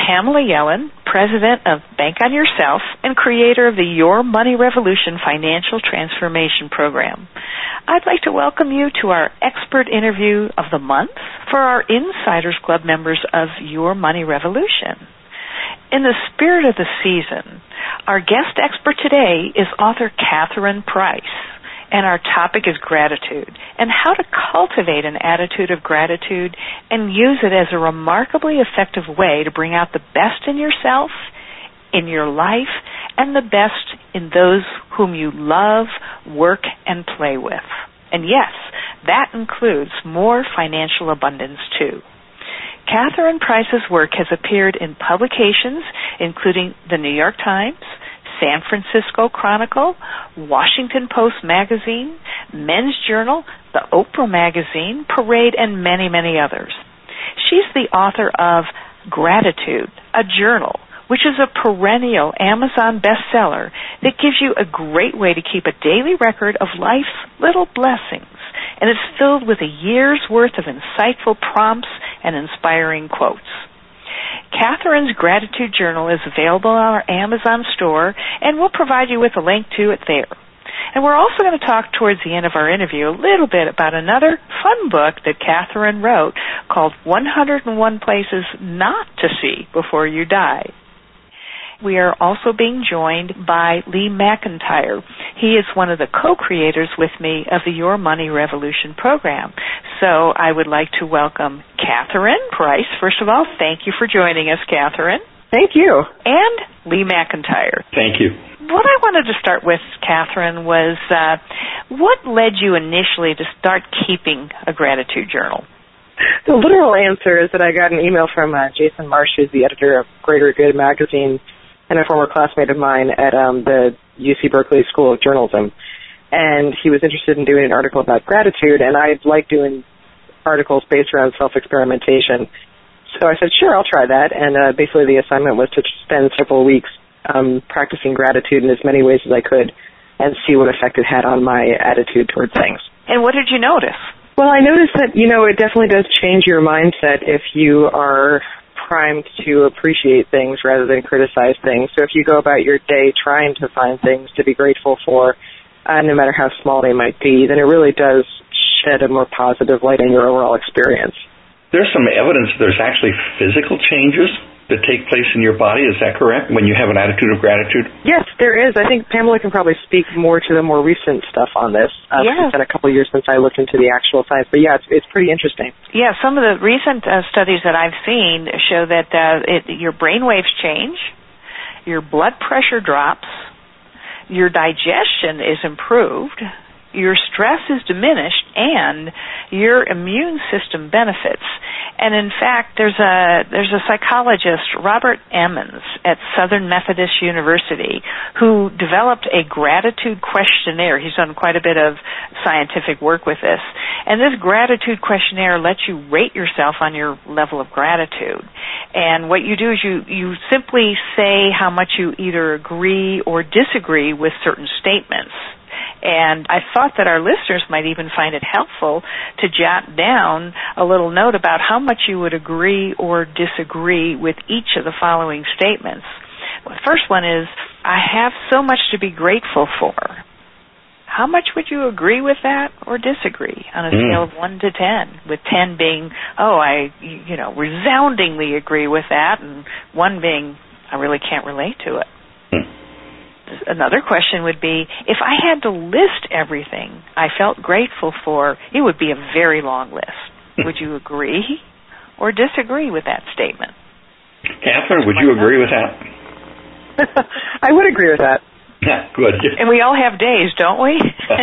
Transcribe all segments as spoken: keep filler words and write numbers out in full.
Pamela Yellen, president of Bank on Yourself and creator of the Your Money Revolution Financial Transformation Program. I'd like to welcome you to our expert interview of the month for our Insiders Club members of Your Money Revolution. In the spirit of the season, our guest expert today is author Catherine Price, and our topic is gratitude and how to cultivate an attitude of gratitude and use it as a remarkably effective way to bring out the best in yourself, in your life, and the best in those whom you love, work, and play with. And yes, that includes more financial abundance too. Catherine Price's work has appeared in publications including the New York Times, San Francisco Chronicle, Washington Post Magazine, Men's Journal, the Oprah Magazine, Parade, and many, many others. She's the author of Gratitude, a Journal, which is a perennial Amazon bestseller that gives you a great way to keep a daily record of life's little blessings, and it's filled with a year's worth of insightful prompts and inspiring quotes. Catherine's Gratitude Journal is available on our Amazon store, and we'll provide you with a link to it there. And we're also going to talk towards the end of our interview a little bit about another fun book that Catherine wrote called one hundred one Places Not to See Before You Die. We are also being joined by Lee McIntyre. He is one of the co-creators with me of the Your Money Revolution program. So I would like to welcome Catherine Price. First of all, thank you for joining us, Catherine. Thank you. And Lee McIntyre. Thank you. What I wanted to start with, Catherine, was uh, what led you initially to start keeping a gratitude journal? The literal answer is that I got an email from uh, Jason Marsh, who's the editor of Greater Good magazine, and a former classmate of mine at um, the U C Berkeley School of Journalism. And he was interested in doing an article about gratitude, and I like doing articles based around self-experimentation. So I said, sure, I'll try that. And uh, basically the assignment was to spend several weeks um, practicing gratitude in as many ways as I could and see what effect it had on my attitude toward things. And what did you notice? Well, I noticed that, you know, it definitely does change your mindset if you are primed to appreciate things rather than criticize things. So if you go about your day trying to find things to be grateful for, uh, no matter how small they might be, then it really does shed a more positive light on your overall experience. There's some evidence there's actually physical changes that take place in your body. Is that correct, when you have an attitude of gratitude? Yes, there is. I think Pamela can probably speak more to the more recent stuff on this. Uh, yeah. It's been a couple of years since I looked into the actual science. But, yeah, it's, it's pretty interesting. Yeah, some of the recent uh, studies that I've seen show that uh, it, your brain waves change, your blood pressure drops, your digestion is improved, your stress is diminished, and your immune system benefits. And in fact, there's a there's a psychologist, Robert Emmons, at Southern Methodist University, who developed a gratitude questionnaire. He's done quite a bit of scientific work with this. And this gratitude questionnaire lets you rate yourself on your level of gratitude. And what you do is you, you simply say how much you either agree or disagree with certain statements. And I thought that our listeners might even find it helpful to jot down a little note about how much you would agree or disagree with each of the following statements. The first one is, I have so much to be grateful for. How much would you agree with that or disagree on a mm. scale of one to ten, with ten being, oh, I, you know, resoundingly agree with that, and one being, I really can't relate to it. Another question would be, if I had to list everything I felt grateful for, it would be a very long list. Would you agree or disagree with that statement? Catherine, would you agree with that? I would agree with that. Yeah, good. And we all have days, don't we?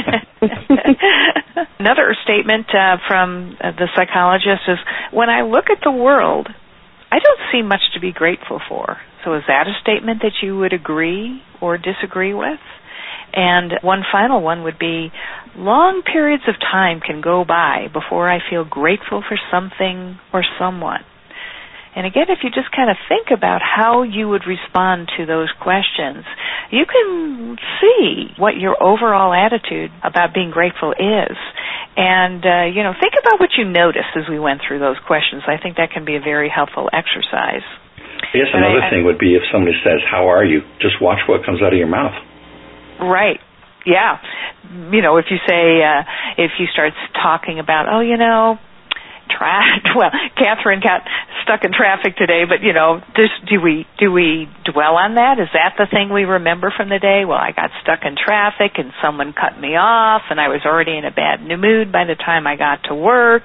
Another statement uh, from uh, the psychologist is, when I look at the world, I don't see much to be grateful for. So is that a statement that you would agree or disagree with? And one final one would be, long periods of time can go by before I feel grateful for something or someone. And again, if you just kind of think about how you would respond to those questions, you can see what your overall attitude about being grateful is. And, uh, you know, think about what you noticed as we went through those questions. I think that can be a very helpful exercise. I guess and another I, thing would be if somebody says, "How are you?" Just watch what comes out of your mouth. Right. Yeah. You know, if you say, uh, if you start talking about, oh, you know, tra- well, Catherine got stuck in traffic today, but, you know, just, do we do we dwell on that? Is that the thing we remember from the day? Well, I got stuck in traffic and someone cut me off and I was already in a bad mood by the time I got to work.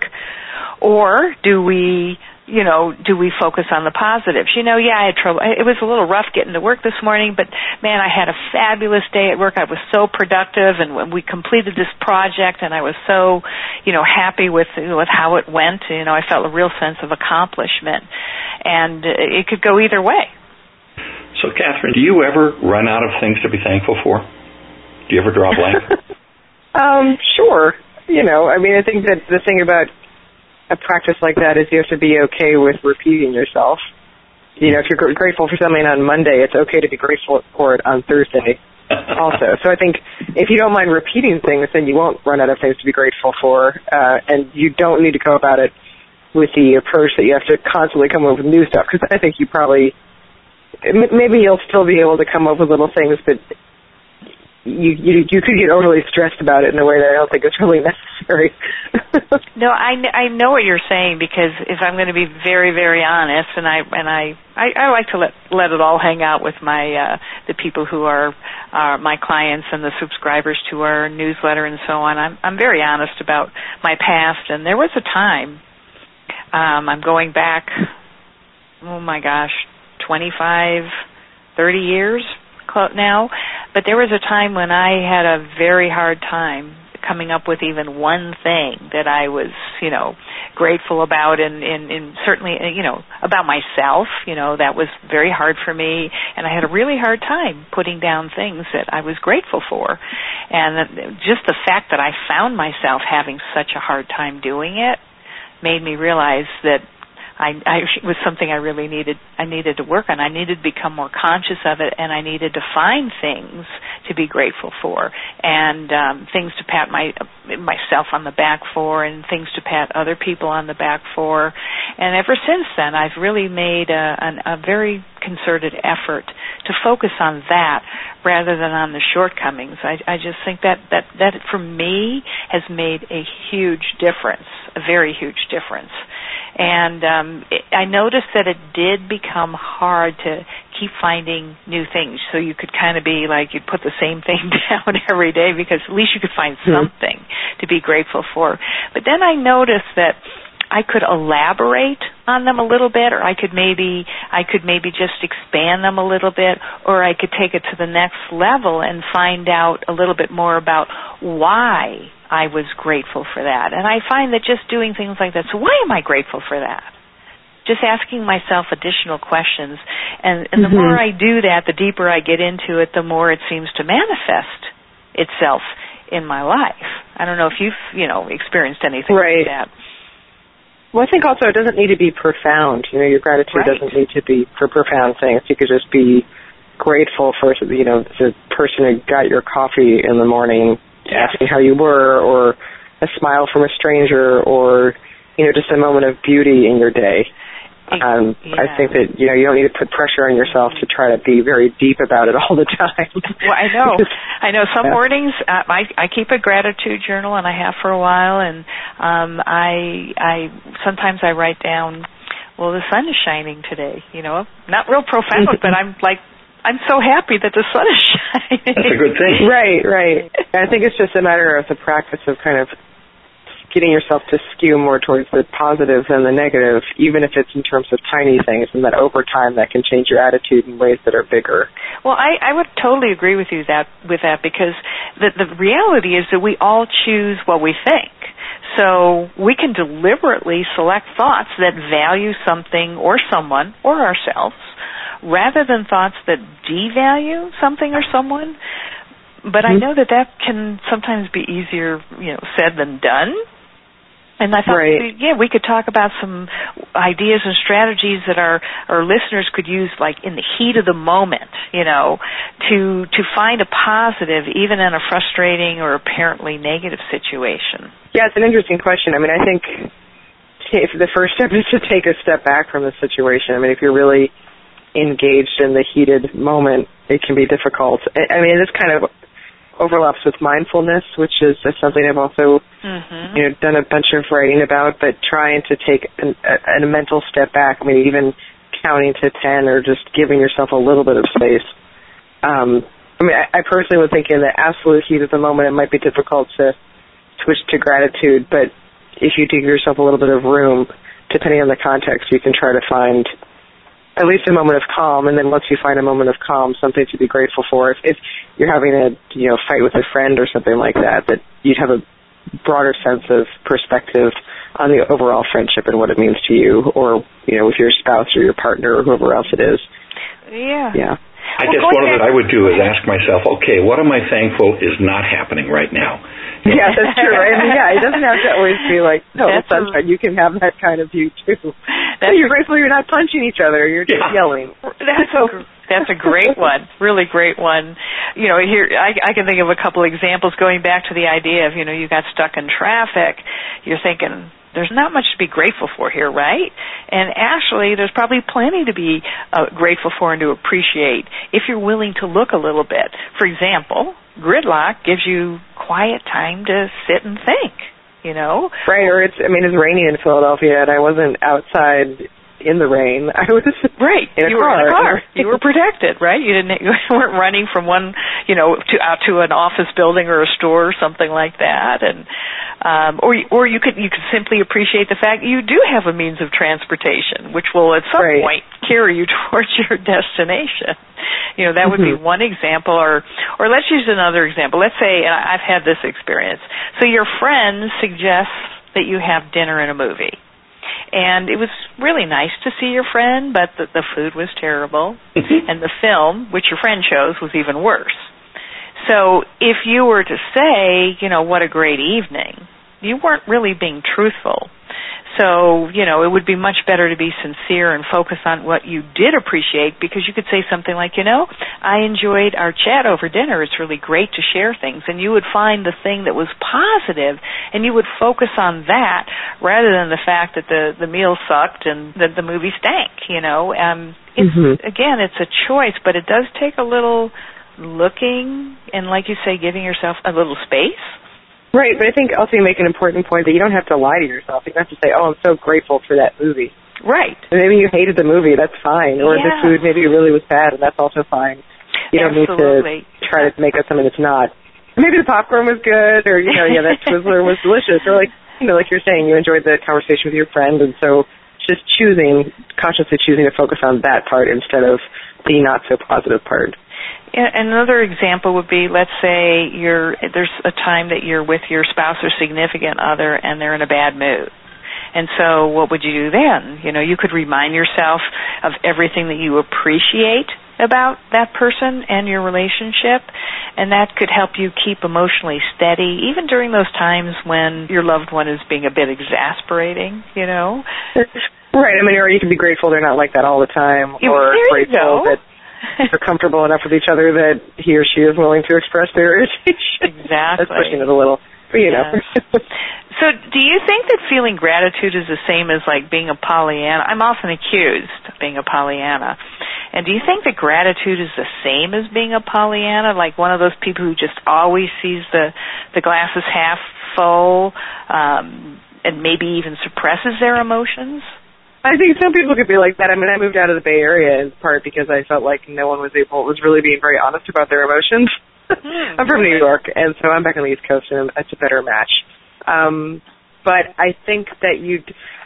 Or do we, you know, do we focus on the positives? You know, yeah, I had trouble. It was a little rough getting to work this morning, but, man, I had a fabulous day at work. I was so productive, and when we completed this project, and I was so, you know, happy with with how it went. You know, I felt a real sense of accomplishment, and it could go either way. So, Catherine, do you ever run out of things to be thankful for? Do you ever draw a blank? um, sure. You know, I mean, I think that the thing about a practice like that is you have to be okay with repeating yourself. You know, if you're grateful for something on Monday, it's okay to be grateful for it on Thursday also. So I think if you don't mind repeating things, then you won't run out of things to be grateful for, uh, and you don't need to go about it with the approach that you have to constantly come up with new stuff, because I think you probably, maybe you'll still be able to come up with little things, but You, you you could get overly stressed about it in a way that I don't think is really necessary. No, I, I know what you're saying, because if I'm going to be very, very honest, and I and I, I, I like to let let it all hang out with my uh, the people who are uh, my clients and the subscribers to our newsletter and so on. I'm I'm very honest about my past, and there was a time. Um, I'm going back. Oh my gosh, twenty-five, thirty years now, but there was a time when I had a very hard time coming up with even one thing that I was, you know, grateful about, and, and, and certainly, you know, about myself. You know, that was very hard for me, and I had a really hard time putting down things that I was grateful for. And just the fact that I found myself having such a hard time doing it made me realize that I, I it was something I really needed. I needed to work on. I needed to become more conscious of it, and I needed to find things to be grateful for, and um, things to pat my myself on the back for, and things to pat other people on the back for. And ever since then, I've really made a, an, a very concerted effort to focus on that rather than on the shortcomings. I, I just think that, that that for me has made a huge difference, a very huge difference. And um, it, I noticed that it did become hard to keep finding new things. So you could kind of be like, you'd put the same thing down every day, because at least you could find mm-hmm. something to be grateful for. But then I noticed that I could elaborate on them a little bit, or I could maybe I could maybe just expand them a little bit, or I could take it to the next level and find out a little bit more about why I was grateful for that. And I find that just doing things like that, so why am I grateful for that? Just asking myself additional questions. And, and the mm-hmm. more I do that, the deeper I get into it, the more it seems to manifest itself in my life. I don't know if you've, you know, experienced anything right. like that. Well, I think also it doesn't need to be profound. You know, your gratitude right. doesn't need to be for profound things. You could just be grateful for, you know, the person who got your coffee in the morning, yes. asking how you were, or a smile from a stranger, or, you know, just a moment of beauty in your day. Um, yeah. I think that, you know, you don't need to put pressure on yourself to try to be very deep about it all the time. Well, I know. I know some yeah. mornings uh, I, I keep a gratitude journal, and I have for a while, and um, I I sometimes I write down, well, the sun is shining today, you know, not real profound, but I'm like, I'm so happy that the sun is shining. That's a good thing. Right, right. I think it's just a matter of the practice of kind of getting yourself to skew more towards the positive than the negative, even if it's in terms of tiny things, and that over time that can change your attitude in ways that are bigger. Well, I, I would totally agree with you that with that, because the, the reality is that we all choose what we think. So we can deliberately select thoughts that value something or someone or ourselves, rather than thoughts that devalue something or someone. But mm-hmm. I know that that can sometimes be easier, you know, said than done. And I thought, right. yeah, we could talk about some ideas and strategies that our, our listeners could use, like in the heat of the moment, you know, to to find a positive even in a frustrating or apparently negative situation. Yeah, it's an interesting question. I mean, I think if the first step is to take a step back from the situation. I mean, if you're really engaged in the heated moment, it can be difficult. I mean, this kind of overlaps with mindfulness, which is something I've also mm-hmm. you know done a bunch of writing about, but trying to take an, a, a mental step back, I mean, even counting to ten or just giving yourself a little bit of space. Um, I mean, I, I personally would think in the absolute heat of the moment, it might be difficult to switch to gratitude, but if you give yourself a little bit of room, depending on the context, you can try to find at least a moment of calm, and then once you find a moment of calm, something to be grateful for. If, if you're having a you know fight with a friend or something like that, that you'd have a broader sense of perspective on the overall friendship and what it means to you, or you know with your spouse or your partner or whoever else it is. Yeah. Yeah. I guess one of it I would do is ask myself, okay, what am I thankful is not happening right now? Yeah, that's true. I mean, yeah, it doesn't have to always be like, no, that's sunshine. A, you can have that kind of view, too. So you're grateful you're not punching each other. You're just yeah. yelling. That's a, that's a great one, really great one. You know, here I, I can think of a couple examples going back to the idea of, you know, you got stuck in traffic. You're thinking, there's not much to be grateful for here, right? And actually, there's probably plenty to be uh, grateful for and to appreciate if you're willing to look a little bit. For example, gridlock gives you quiet time to sit and think, you know? Right, or it's, I mean, it's raining in Philadelphia, and I wasn't outside in the rain. I was right. in a you car. were in a car. You were protected, right? You didn't. You weren't running from one, you know, to out to an office building or a store or something like that. And um, or or you could you could simply appreciate the fact that you do have a means of transportation, which will at some right. point carry you towards your destination. You know, that would mm-hmm. be one example. Or or let's use another example. Let's say, and I've had this experience. So your friend suggests that you have dinner and a movie. And it was really nice to see your friend, but the, the food was terrible, and the film, which your friend chose, was even worse. So if you were to say, you know, what a great evening, you weren't really being truthful. So, you know, it would be much better to be sincere and focus on what you did appreciate, because you could say something like, you know, I enjoyed our chat over dinner. It's really great to share things. And you would find the thing that was positive, and you would focus on that rather than the fact that the, the meal sucked and that the movie stank, you know. Um, it's, mm-hmm. Again, it's a choice, but it does take a little looking and, like you say, giving yourself a little space. Right, but I think also you make an important point that you don't have to lie to yourself. You don't have to say, oh, I'm so grateful for that movie. Right. And maybe you hated the movie, that's fine. Or yeah. the food maybe really was bad, and that's also fine. You don't Absolutely. need to try to make it something it's not. Maybe the popcorn was good, or, you know, yeah, that Twizzler was delicious. Or, like, you know, like you're saying, you enjoyed the conversation with your friend, and so just choosing, consciously choosing to focus on that part instead of the not-so-positive part. Another example would be, let's say you're there's a time that you're with your spouse or significant other and they're in a bad mood. And so what would you do then? You know, you could remind yourself of everything that you appreciate about that person and your relationship, and that could help you keep emotionally steady, even during those times when your loved one is being a bit exasperating, you know? Right. I mean, or you can be grateful they're not like that all the time, or there grateful that they're comfortable enough with each other that he or she is willing to express their irritation. Exactly. That's pushing it a little, but you know. Yes. So do you think that feeling gratitude is the same as, like, being a Pollyanna? I'm often accused of being a Pollyanna. And do you think that gratitude is the same as being a Pollyanna, like one of those people who just always sees the, the glass is half full um, and maybe even suppresses their emotions? I think some people could be like that. I mean, I moved out of the Bay Area in part because I felt like no one was able, was really being very honest about their emotions. Mm, I'm from New York, and so I'm back on the East Coast, and it's a better match. Um, but I think that you,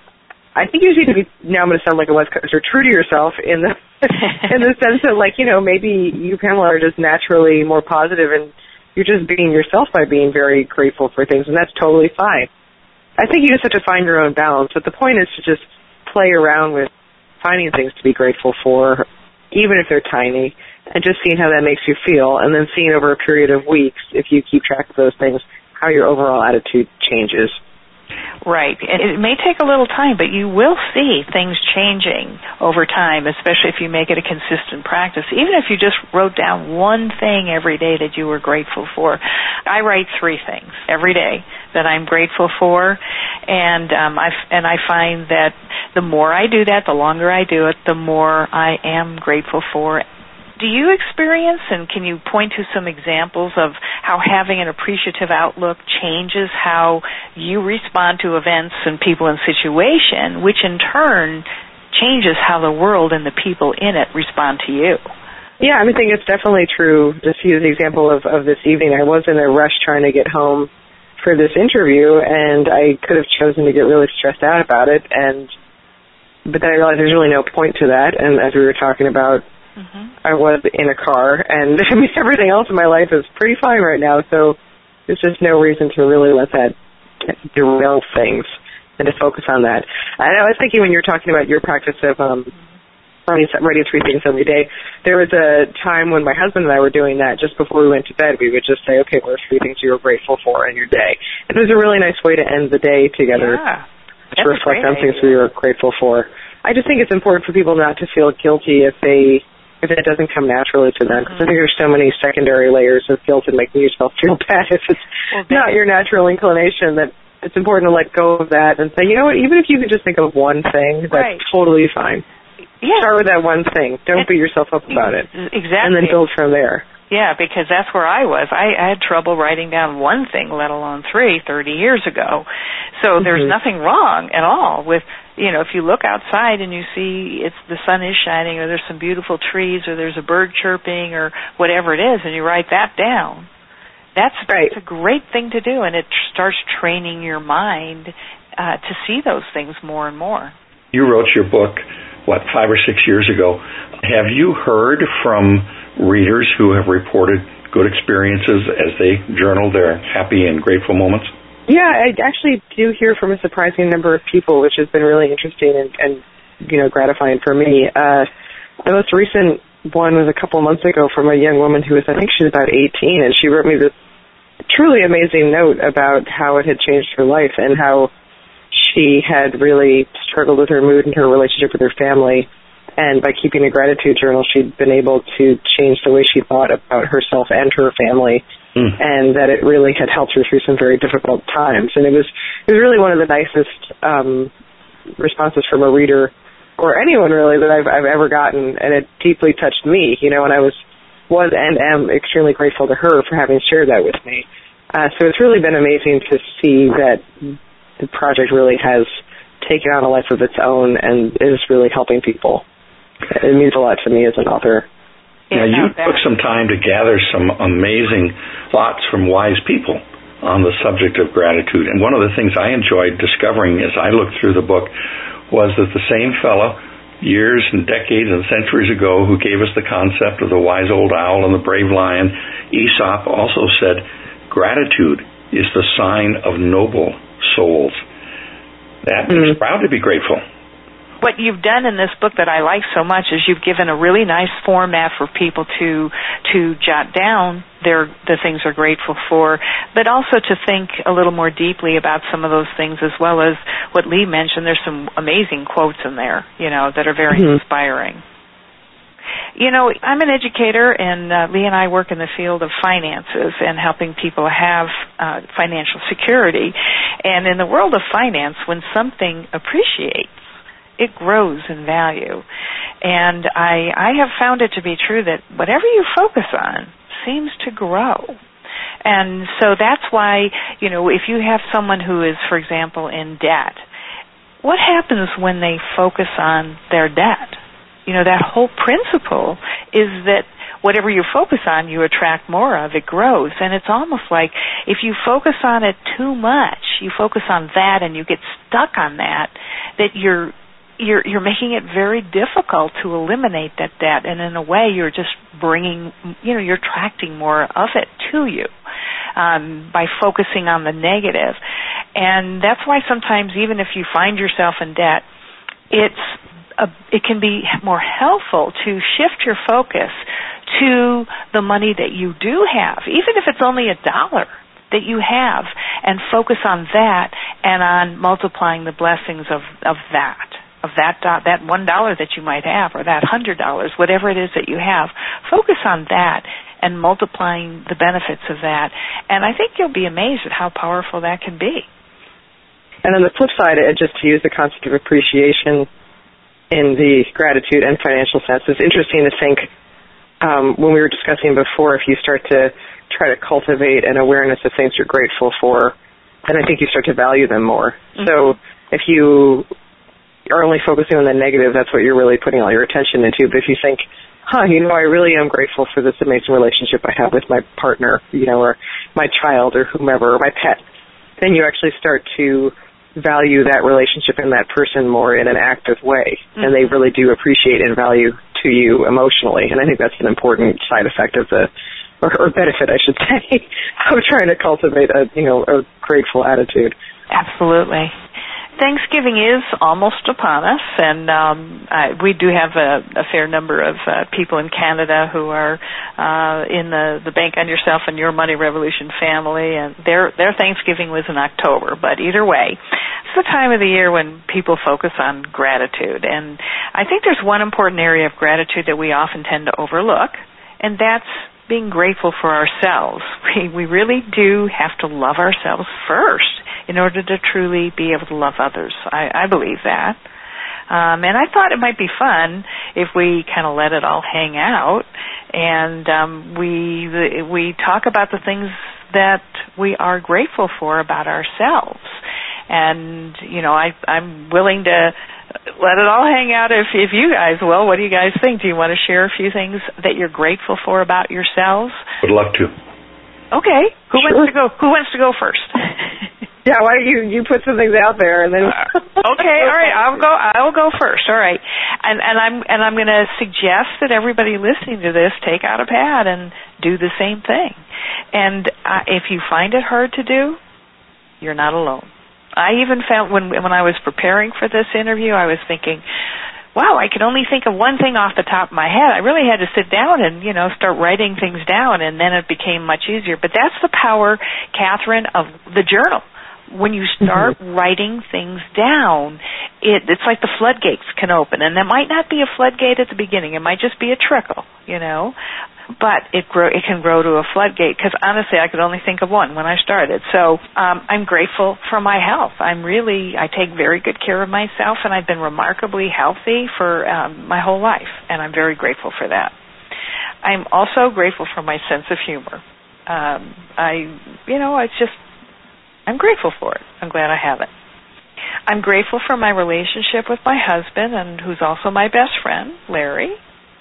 I think you need to be, now I'm going to sound like a West Coaster, true to yourself in the, in the sense that, like, you know, maybe you, Pamela, are just naturally more positive, and you're just being yourself by being very grateful for things, and that's totally fine. I think you just have to find your own balance, but the point is to just play around with finding things to be grateful for, even if they're tiny, and just seeing how that makes you feel, and then seeing over a period of weeks, if you keep track of those things, how your overall attitude changes. Right. And it may take a little time, but you will see things changing over time, especially if you make it a consistent practice. Even if you just wrote down one thing every day that you were grateful for. I write three things every day that I'm grateful for, and um, I and I find that the more I do that, the longer I do it, the more I am grateful for. Do you experience, and can you point to some examples of how having an appreciative outlook changes how you respond to events and people and situation, which in turn changes how the world and the people in it respond to you? Yeah, I think it's definitely true. Just to use the example of, of this evening, I was in a rush trying to get home for this interview, and I could have chosen to get really stressed out about it, and but then I realized there's really no point to that, and as we were talking about, Mm-hmm. I was in a car, and I mean, everything else in my life is pretty fine right now, so there's just no reason to really let that derail things and to focus on that. And I was thinking when you were talking about your practice of um, writing, writing three things every day, there was a time when my husband and I were doing that just before we went to bed. We would just say, okay, what are three things you were grateful for in your day? It was a really nice way to end the day together, yeah, to reflect on things we were grateful for. I just think it's important for people not to feel guilty if they if it doesn't come naturally to them, because mm-hmm. I think there's so many secondary layers of guilt and making yourself feel bad if it's well, not your natural inclination, that it's important to let go of that and say, you know what, even if you could just think of one thing, that's right. totally fine. Yeah. Start with that one thing. Don't beat yourself up about it. Exactly. And then build from there. Yeah, because that's where I was. I, I had trouble writing down one thing, let alone three, thirty years ago. So mm-hmm. there's nothing wrong at all with, you know, if you look outside and you see it's the sun is shining, or there's some beautiful trees, or there's a bird chirping, or whatever it is, and you write that down, that's, right. that's a great thing to do, and it starts training your mind uh, to see those things more and more. You wrote your book, what, five or six years ago. Have you heard from readers who have reported good experiences as they journal their happy and grateful moments? Yeah, I actually do hear from a surprising number of people, which has been really interesting and, and you know, gratifying for me. Uh, the most recent one was a couple months ago from a young woman who was, I think she was about eighteen, and she wrote me this truly amazing note about how it had changed her life and how she had really struggled with her mood and her relationship with her family. And by keeping a gratitude journal, she'd been able to change the way she thought about herself and her family, mm. and that it really had helped her through some very difficult times. And it was it was really one of the nicest um, responses from a reader, or anyone really, that I've, I've ever gotten, and it deeply touched me, you know, and I was, was and am extremely grateful to her for having shared that with me. Uh, so it's really been amazing to see that the project really has taken on a life of its own and is really helping people. It means a lot to me as an author. Now, you took some time to gather some amazing thoughts from wise people on the subject of gratitude. And one of the things I enjoyed discovering as I looked through the book was that the same fellow, years and decades and centuries ago, who gave us the concept of the wise old owl and the brave lion, Aesop, also said, gratitude is the sign of noble souls. That mm-hmm. is proud to be grateful. What you've done in this book that I like so much is you've given a really nice format for people to to jot down their the things they're grateful for, but also to think a little more deeply about some of those things, as well as what Lee mentioned. There's some amazing quotes in there, you know, that are very mm-hmm. inspiring. You know, I'm an educator, and uh, Lee and I work in the field of finances and helping people have uh, financial security. And in the world of finance, when something appreciates, it grows in value. And I, I have found it to be true that whatever you focus on seems to grow. And so that's why, you know, if you have someone who is, for example, in debt, what happens when they focus on their debt? You know, that whole principle is that whatever you focus on, you attract more of. It grows. And it's almost like if you focus on it too much, you focus on that and you get stuck on that, that you're You're, you're making it very difficult to eliminate that debt, and in a way you're just bringing, you know, you're attracting more of it to you um, by focusing on the negative. And that's why sometimes even if you find yourself in debt, it's a, it can be more helpful to shift your focus to the money that you do have, even if it's only a dollar that you have, and focus on that and on multiplying the blessings of, of that, of that do- that one dollar that you might have, or that hundred dollars, whatever it is that you have. Focus on that and multiplying the benefits of that, and I think you'll be amazed at how powerful that can be. And on the flip side, just to use the concept of appreciation in the gratitude and financial sense, it's interesting to think, um, when we were discussing before, if you start to try to cultivate an awareness of things you're grateful for, then I think you start to value them more. Mm-hmm. So if you are only focusing on the negative, that's what you're really putting all your attention into. But if you think, huh, you know, I really am grateful for this amazing relationship I have with my partner, you know, or my child or whomever, or my pet, then you actually start to value that relationship and that person more in an active way. Mm-hmm. And they really do appreciate and value to you emotionally. And I think that's an important side effect of the, or, or benefit, I should say, of trying to cultivate a, you know, a grateful attitude. Absolutely. Thanksgiving is almost upon us, and um, I, we do have a, a fair number of uh, people in Canada who are uh, in the, the Bank on Yourself and Your Money Revolution family, and their their Thanksgiving was in October. But either way, it's the time of the year when people focus on gratitude, and I think there's one important area of gratitude that we often tend to overlook, and that's being grateful for ourselves. We, we really do have to love ourselves first in order to truly be able to love others. I, I believe that. Um, and I thought it might be fun if we kind of let it all hang out and um, we we talk about the things that we are grateful for about ourselves. And, you know, I, I'm willing to let it all hang out if, if you guys will. What do you guys think? Do you want to share a few things that you're grateful for about yourselves? Would love to. Okay. Who sure. wants to go? Who wants to go first? Yeah, why don't you, you put some things out there and then okay, all right, I'll go I'll go first. All right. And and I'm and I'm going to suggest that everybody listening to this take out a pad and do the same thing. And uh, if you find it hard to do, you're not alone. I even felt when when I was preparing for this interview, I was thinking, wow, I could only think of one thing off the top of my head. I really had to sit down and, you know, start writing things down, and then it became much easier. But that's the power, Catherine, of the journal. When you start mm-hmm. writing things down, it, it's like the floodgates can open. And there might not be a floodgate at the beginning. It might just be a trickle, you know. But it grow, it can grow to a floodgate, because honestly, I could only think of one when I started. So um, I'm grateful for my health. I'm really, I take very good care of myself, and I've been remarkably healthy for um, my whole life, and I'm very grateful for that. I'm also grateful for my sense of humor. Um, I, you know, it's just, I'm grateful for it. I'm glad I have it. I'm grateful for my relationship with my husband, and who's also my best friend, Larry.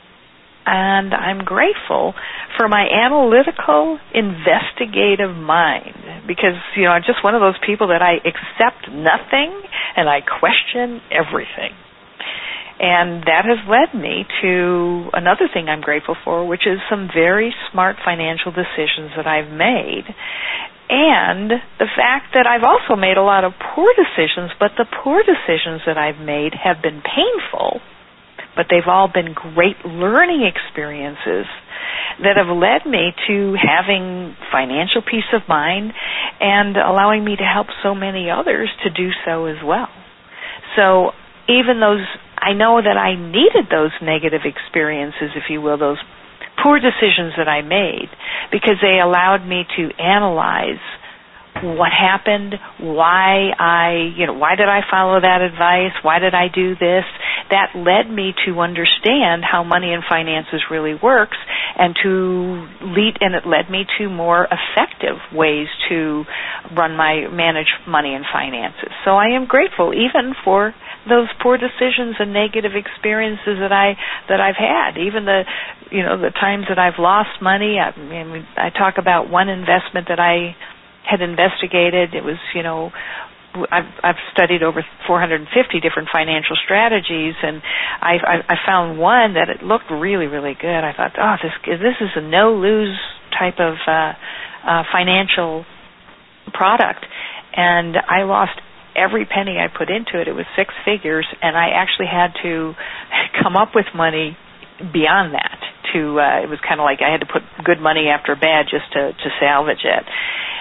And I'm grateful for my analytical, investigative mind, because, you know, I'm just one of those people that I accept nothing and I question everything. And that has led me to another thing I'm grateful for, which is some very smart financial decisions that I've made. And the fact that I've also made a lot of poor decisions, but the poor decisions that I've made have been painful, but they've all been great learning experiences that have led me to having financial peace of mind and allowing me to help so many others to do so as well. So even those, I know that I needed those negative experiences, if you will, those poor decisions that I made, because they allowed me to analyze what happened, why I, you know, why did I follow that advice, why did I do this. That led me to understand how money and finances really works, and to lead, and it led me to more effective ways to run my, manage money and finances. So I am grateful even for those poor decisions and negative experiences that I that I've had, even the, you know, the times that I've lost money. I mean, I talk about one investment that I had investigated. It was, you know, I've, I've studied over four hundred fifty different financial strategies, and I, I, I found one that it looked really, really good. I thought, oh, this this is a no-lose type of uh, uh, financial product, and I lost every penny I put into it. It was six figures, and I actually had to come up with money beyond that. To uh, it was kind of like I had to put good money after bad just to, to salvage it.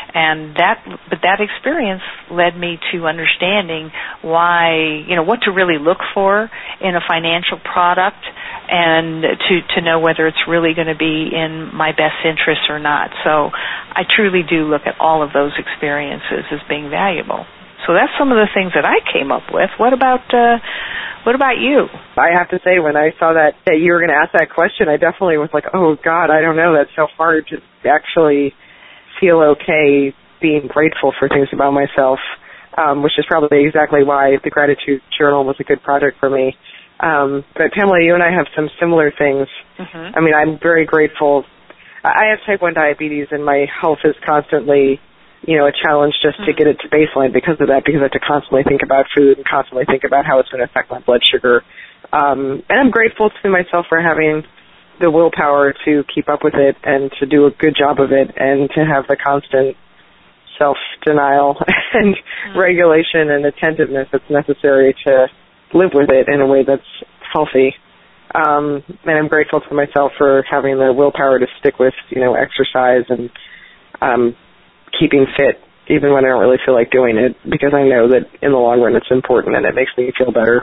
And that, but that experience led me to understanding why, you know, what to really look for in a financial product, and to, to know whether it's really going to be in my best interest or not. So I truly do look at all of those experiences as being valuable. So that's some of the things that I came up with. What about uh, what about you? I have to say, when I saw that, that you were going to ask that question, I definitely was like, oh, God, I don't know. That's so hard to actually feel okay being grateful for things about myself, um, which is probably exactly why the gratitude journal was a good project for me. Um, but Pamela, you and I have some similar things. Mm-hmm. I mean, I'm very grateful. I have type one diabetes, and my health is constantly, you know, a challenge just mm-hmm. to get it to baseline because of that, because I have to constantly think about food and constantly think about how it's going to affect my blood sugar. Um, and I'm grateful to myself for having the willpower to keep up with it and to do a good job of it, and to have the constant self-denial and mm-hmm. regulation and attentiveness that's necessary to live with it in a way that's healthy. Um, and I'm grateful to myself for having the willpower to stick with, you know, exercise and um, keeping fit, even when I don't really feel like doing it, because I know that in the long run it's important and it makes me feel better.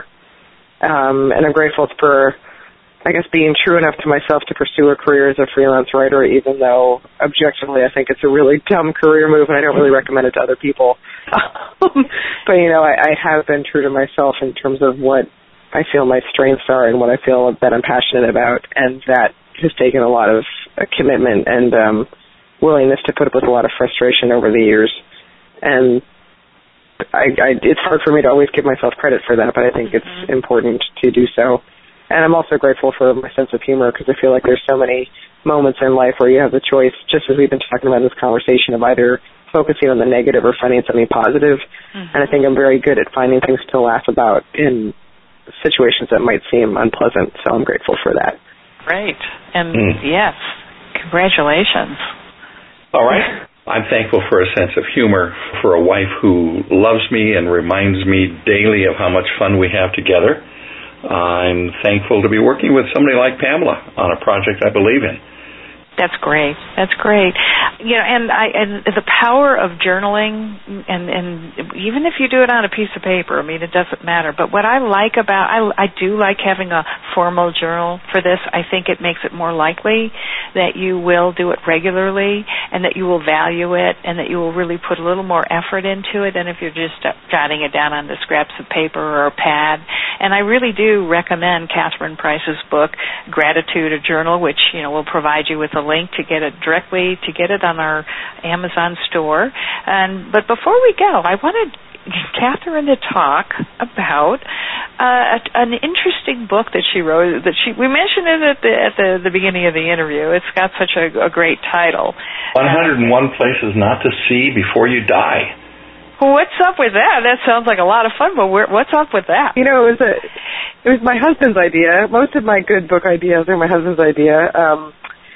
Um, and I'm grateful for, I guess, being true enough to myself to pursue a career as a freelance writer, even though objectively I think it's a really dumb career move and I don't really recommend it to other people. But, you know, I, I have been true to myself in terms of what I feel my strengths are and what I feel that I'm passionate about, and that has taken a lot of uh, commitment and um, willingness to put up with a lot of frustration over the years. And I, I, it's hard for me to always give myself credit for that, but I think it's mm-hmm. important to do so. And I'm also grateful for my sense of humor, because I feel like there's so many moments in life where you have the choice, just as we've been talking about in this conversation, of either focusing on the negative or finding something positive. Mm-hmm. And I think I'm very good at finding things to laugh about in situations that might seem unpleasant. So I'm grateful for that. Great. And mm. yes, congratulations. All right. I'm thankful for a sense of humor, for a wife who loves me and reminds me daily of how much fun we have together. I'm thankful to be working with somebody like Pamela on a project I believe in. That's great. That's great. You know, and I and the power of journaling, and, and even if you do it on a piece of paper, I mean, it doesn't matter. But what I like about, I, I do like having a formal journal for this. I think it makes it more likely that you will do it regularly, and that you will value it, and that you will really put a little more effort into it than if you're just jotting it down on the scraps of paper or a pad. And I really do recommend Catherine Price's book, Gratitude, a Journal, which, you know, will provide you with a link to get it directly, to get it on our Amazon store. And but before we go, I wanted Catherine to talk about uh, an interesting book that she wrote. That she we mentioned it at the at the, the beginning of the interview. It's got such a, a great title. one hundred one Places Not to See Before You Die. What's up with that? That sounds like a lot of fun, but where, what's up with that? You know, it was a, it was my husband's idea. Most of my good book ideas are my husband's idea. Um,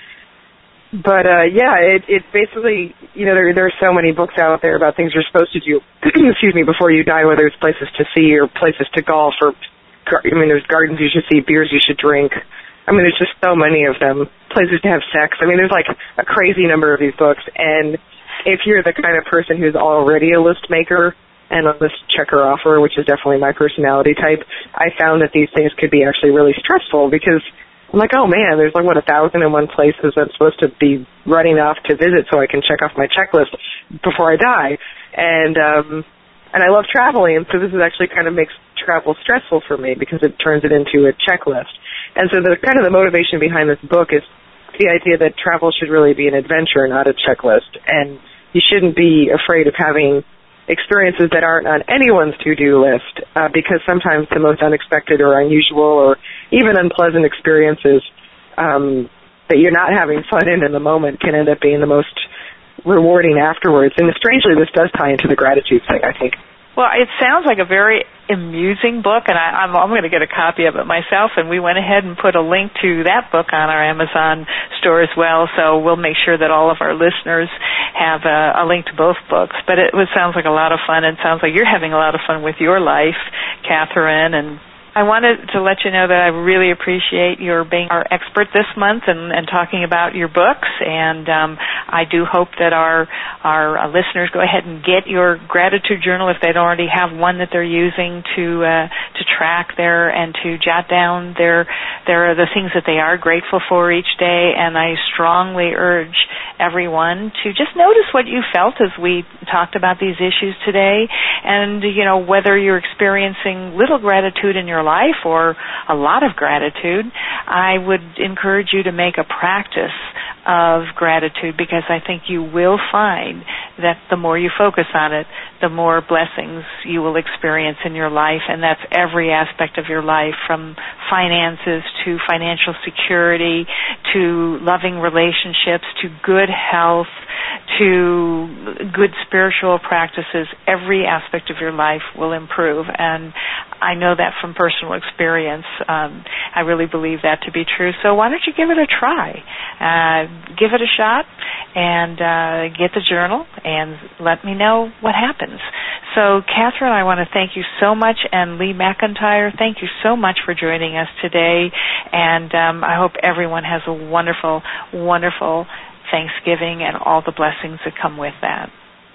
but, uh, yeah, it, it basically, you know, there, there are so many books out there about things you're supposed to do, excuse me, before you die, whether it's places to see or places to golf or, I mean, there's gardens you should see, beers you should drink. I mean, there's just so many of them. Places to have sex. I mean, there's like a crazy number of these books, and if you're the kind of person who's already a list maker and a list checker offer, which is definitely my personality type, I found that these things could be actually really stressful, because I'm like, oh man, there's like, what, a thousand and one places I'm supposed to be running off to visit so I can check off my checklist before I die. And, um, and I love traveling, so this is actually kind of makes travel stressful for me, because it turns it into a checklist. And so the kind of the motivation behind this book is the idea that travel should really be an adventure, not a checklist. And you shouldn't be afraid of having experiences that aren't on anyone's to-do list, uh, because sometimes the most unexpected or unusual or even unpleasant experiences um, that you're not having fun in in the moment can end up being the most rewarding afterwards. And strangely, this does tie into the gratitude thing, I think. Well, it sounds like a very amusing book, and I, I'm, I'm going to get a copy of it myself, and we went ahead and put a link to that book on our Amazon store as well, so we'll make sure that all of our listeners have a, a link to both books. But it was, sounds like a lot of fun, and it sounds like you're having a lot of fun with your life, Catherine, and I wanted to let you know that I really appreciate your being our expert this month and, and talking about your books, and um, I do hope that our our uh, listeners go ahead and get your gratitude journal if they don't already have one that they're using to uh, to track their and to jot down their their the things that they are grateful for each day. And I strongly urge everyone to just notice what you felt as we talked about these issues today, and you know whether you're experiencing little gratitude in your life or a lot of gratitude, I would encourage you to make a practice of gratitude, because I think you will find that the more you focus on it, the more blessings you will experience in your life, and that's every aspect of your life, from finances to financial security to loving relationships to good health to good spiritual practices. Every aspect of your life will improve, and I know that from personal experience. Um, I really believe that to be true. So why don't you give it a try? Uh, give it a shot and uh, get the journal and let me know what happens. So, Catherine, I want to thank you so much, and Lee McIntyre, thank you so much for joining us today, and um, I hope everyone has a wonderful, wonderful Thanksgiving and all the blessings that come with that.